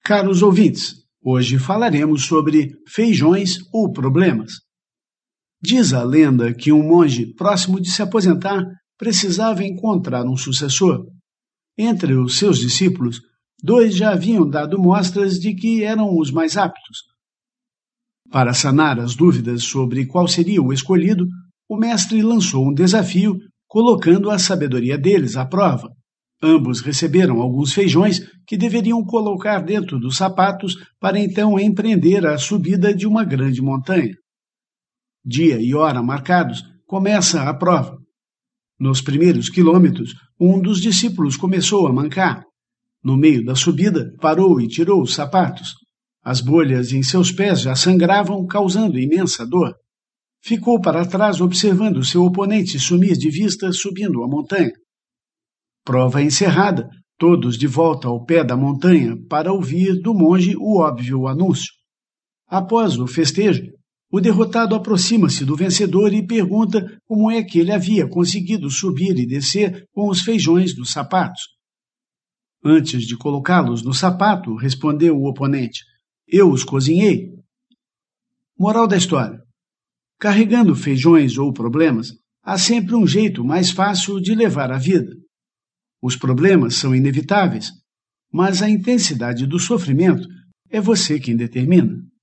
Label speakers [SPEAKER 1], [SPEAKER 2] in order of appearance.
[SPEAKER 1] Caros ouvintes, hoje falaremos sobre feijões ou problemas. Diz a lenda que um monge próximo de se aposentar precisava encontrar um sucessor. Entre os seus discípulos, 2 já haviam dado mostras de que eram os mais aptos. Para sanar as dúvidas sobre qual seria o escolhido, o mestre lançou um desafio, colocando a sabedoria deles à prova. Ambos receberam alguns feijões que deveriam colocar dentro dos sapatos para então empreender a subida de uma grande montanha. Dia e hora marcados, começa a prova. Nos primeiros quilômetros, um dos discípulos começou a mancar. No meio da subida, parou e tirou os sapatos. As bolhas em seus pés já sangravam, causando imensa dor. Ficou para trás observando seu oponente sumir de vista subindo a montanha. Prova encerrada, todos de volta ao pé da montanha para ouvir do monge o óbvio anúncio. Após o festejo, o derrotado aproxima-se do vencedor e pergunta como é que ele havia conseguido subir e descer com os feijões dos sapatos. Antes de colocá-los no sapato, respondeu o oponente, eu os cozinhei. Moral da história. Carregando feijões ou problemas, há sempre um jeito mais fácil de levar a vida. Os problemas são inevitáveis, mas a intensidade do sofrimento é você quem determina.